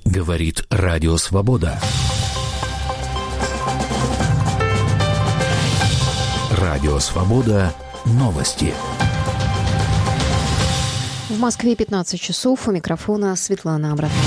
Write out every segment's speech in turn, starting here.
Говорит Радио Свобода. Радио Свобода. Новости. В Москве 15 часов. У микрофона Светлана Абрамова.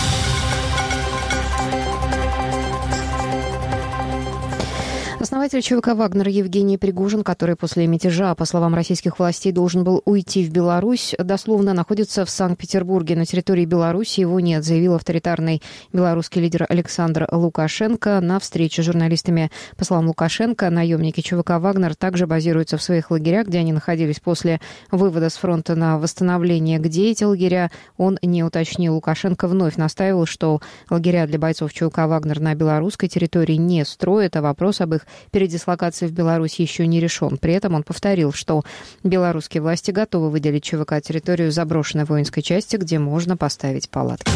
Основатель ЧВК «Вагнер» Евгений Пригожин, который после мятежа, по словам российских властей, должен был уйти в Беларусь, дословно находится в Санкт-Петербурге. На территории Беларуси его нет, заявил авторитарный белорусский лидер Александр Лукашенко на встрече с журналистами. По словам Лукашенко, наемники ЧВК «Вагнер» также базируются в своих лагерях, где они находились после вывода с фронта на восстановление. Где эти лагеря, он не уточнил. Лукашенко вновь настаивал, что лагеря для бойцов ЧВК «Вагнер» на белорусской территории не строят, а вопрос об их передислокации в Беларусь еще не решен. При этом он повторил, что белорусские власти готовы выделить ЧВК территорию заброшенной воинской части, где можно поставить палатки.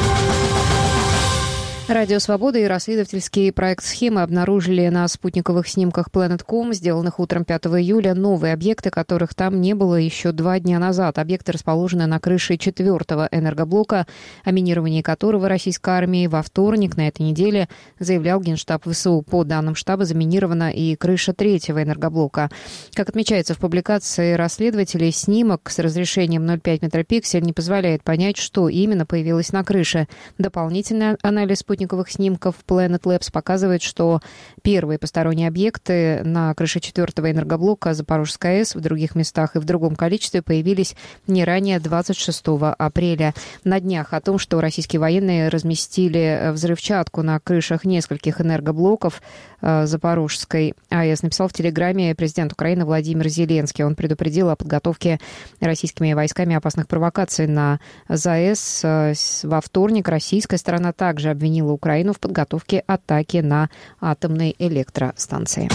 Радио «Свобода» и расследовательский проект «Схемы» обнаружили на спутниковых снимках Planet.com, сделанных утром 5 июля, новые объекты, которых там не было еще 2 дня назад. Объекты расположены на крыше 4-го энергоблока, о минировании которого российской армии во вторник на этой неделе заявлял Генштаб ВСУ. По данным штаба, заминирована и крыша 3-го энергоблока. Как отмечается в публикации расследователей, снимок с разрешением 0,5 метропиксель не позволяет понять, что именно появилось на крыше. Дополнительный анализ спутниковых снимков Planet Labs показывает, что первые посторонние объекты на крыше 4-го энергоблока Запорожской АЭС в других местах и в другом количестве появились не ранее 26 апреля. На днях о том, что российские военные разместили взрывчатку на крышах нескольких энергоблоков Запорожской АЭС, написал в Телеграме президент Украины Владимир Зеленский. Он предупредил о подготовке российскими войсками опасных провокаций на ЗАЭС. Во вторник российская сторона также обвинила Украину в подготовке атаки на атомные электростанции.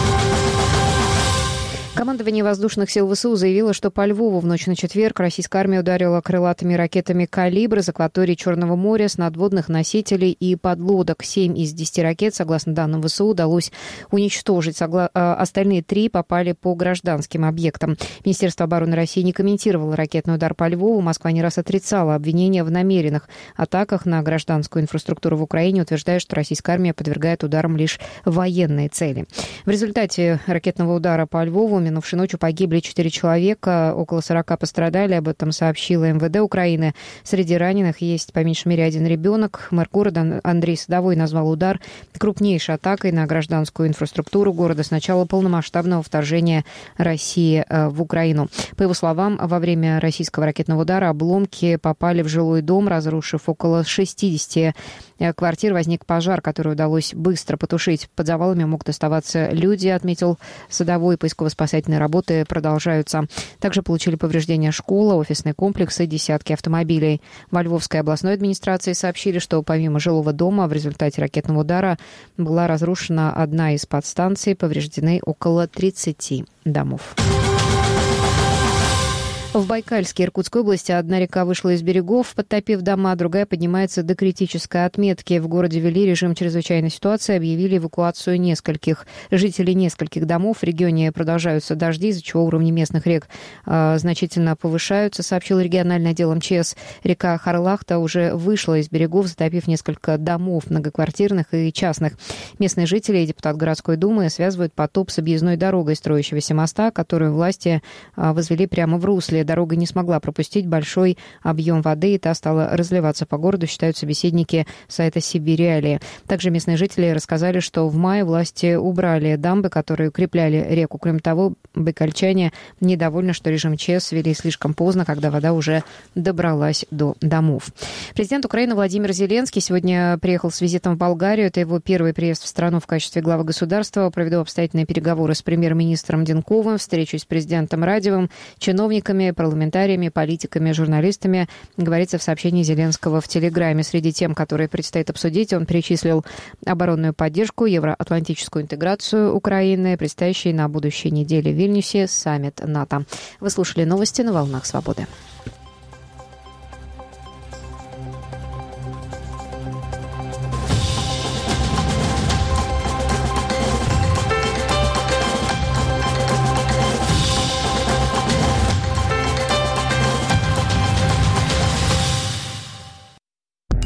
Командование воздушных сил ВСУ заявило, что по Львову в ночь на четверг российская армия ударила крылатыми ракетами «Калибр» из акватории Черного моря с надводных носителей и подлодок. 7 из 10 ракет, согласно данным ВСУ, удалось уничтожить. Остальные 3 попали по гражданским объектам. Министерство обороны России не комментировало ракетный удар по Львову. Москва не раз отрицала обвинения в намеренных атаках на гражданскую инфраструктуру в Украине, утверждая, что российская армия подвергает ударам лишь военные цели. В результате ракетного удара по Львову минувшей ночью погибли 4 человека, около 40 пострадали, об этом сообщила МВД Украины. Среди раненых есть по меньшей мере 1 ребенок. Мэр города Андрей Садовой назвал удар крупнейшей атакой на гражданскую инфраструктуру города с начала полномасштабного вторжения России в Украину. По его словам, во время российского ракетного удара обломки попали в жилой дом, разрушив около 60 квартир. Возник пожар, который удалось быстро потушить. Под завалами могут оставаться люди, отметил Садовой. Поисково-спасательные работы продолжаются. Также получили повреждения школа, офисный комплекс и десятки автомобилей. Во Львовской областной администрации сообщили, что помимо жилого дома в результате ракетного удара была разрушена одна из подстанций, повреждены около 30 домов. В Байкальске Иркутской области одна река вышла из берегов, подтопив дома, другая поднимается до критической отметки. В городе ввели режим чрезвычайной ситуации, объявили эвакуацию нескольких жителей нескольких домов. В регионе продолжаются дожди, из-за чего уровни местных рек значительно повышаются, сообщил региональный отдел МЧС. Река Харлахта уже вышла из берегов, затопив несколько домов многоквартирных и частных. Местные жители и депутат городской думы связывают потоп с объездной дорогой строящегося моста, которую власти возвели прямо в русле. Дорога не смогла пропустить большой объем воды, и та стала разливаться по городу, считают собеседники сайта «Сибирь-Реалии». Также местные жители рассказали, что в мае власти убрали дамбы, которые укрепляли реку. Кроме того, байкальчане недовольны, что режим ЧС ввели слишком поздно, когда вода уже добралась до домов. Президент Украины Владимир Зеленский сегодня приехал с визитом в Болгарию. Это его первый приезд в страну в качестве главы государства. Проведу обстоятельные переговоры с премьер-министром Денковым, встречусь с президентом Радевым, чиновниками, парламентариями, политиками, журналистами, говорится в сообщении Зеленского в Телеграме. Среди тем, которые предстоит обсудить, он перечислил оборонную поддержку, евроатлантическую интеграцию Украины, предстоящий на будущей неделе в Вильнюсе саммит НАТО. Вы слушали новости на «Волнах Свободы».